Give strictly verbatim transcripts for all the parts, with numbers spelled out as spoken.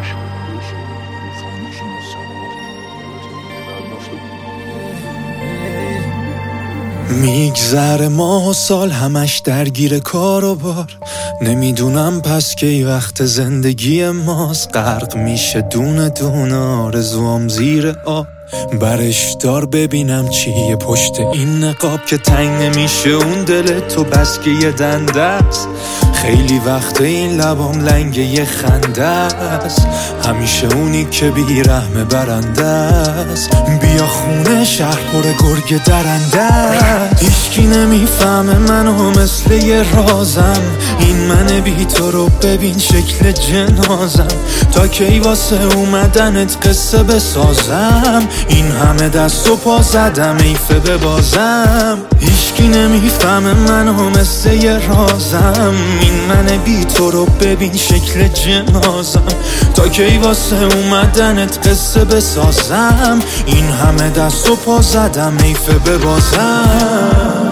میگذره ماه و سال همش درگیر کار و بار، نمیدونم پس کی وقت زندگی ماست. غرق میشه دونه دونه آرزوام زیر آب، برش دار ببینم چیه پشت این نقاب که تنگ نمیشه اون دل تو بس که یه دنده است. خیلی وقت این لبام لنگ یه خنده است، همیشه اونی که بیرحمه برنده است. بیا خونه شهر پر گرگ درنده است، هیچکی نمیفهمه منو مثل یه رازم. این من بی تو رو ببین شکل جنازم، تا کی واسه اومدنت قصه بسازم. این همه دست و پا زدم ایفه ببازم، هیچکی نمیفهمه منو مثل یه رازم. این من بی تو رو ببین شکل جنازم، تا کی واسه اومدنت قصه بسازم. این همه دست و پا زدم ایفه ببازم.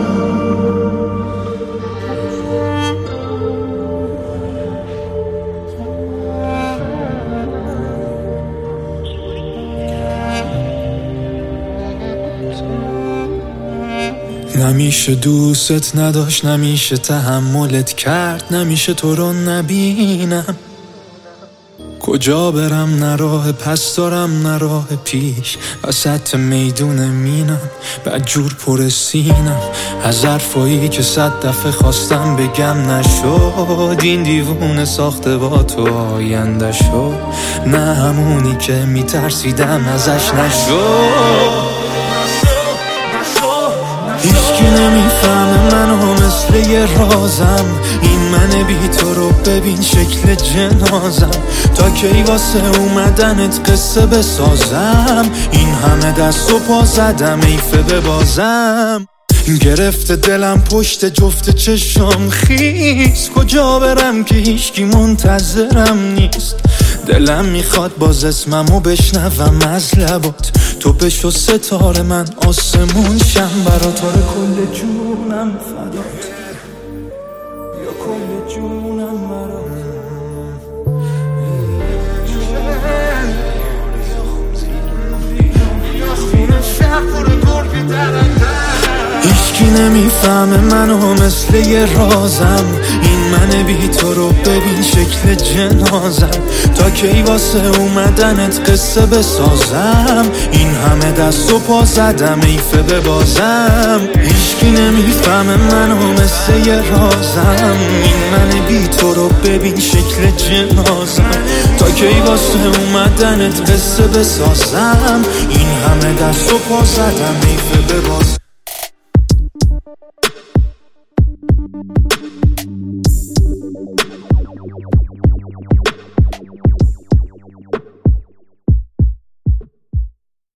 نمیشه دوست نداشت، نمیشه تحملت کرد، نمیشه تو رو نبینم. کجا برم نه راه پس دارم نه راه پیش، وسط میدون مینم بدجور پر سینم. از حرفایی که صد دفعه خواستم بگم نشد، این دیوونه ساخته با تو آینده شد. نه همونی که میترسیدم ازش نشد. هیچکی نمیفهمه منو مثل یه رازم، این من بی تو رو ببین شکل جنازم. تا کی واسه اومدنت قصه بسازم، این همه دست و پا زدم ایفه ببازم. گرفته دلم پشت جفت چشم خیس، کجا برم که هیچکی منتظرم نیست. دلم میخواد باز اسممو بشنوم از لبات، تو بشو ستاره من آسمون شم برات. آره کل جونم فدات، یا کل جونم برات. هیچکی نمیفهمه منو مثل یه رازم، این من بی تو رو ببین شکل جنازم. تا کی واسه اومدنت قصه بسازم، این همه دست و پا زدم ایفه ببازم. هیچکی نمیفهمه منو مثل یه رازم، این من بی تو رو ببین شکل جنازم. تا کی واسه اومدنت قصه بسازم، این همه دست و پا زدم ایفه ببازم.